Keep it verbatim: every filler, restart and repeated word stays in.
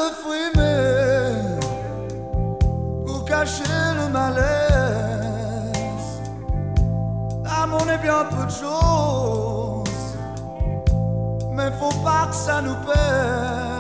frimer pour cacher le malaise. L'amour est bien peu de choses, mais faut pas que ça nous pèse.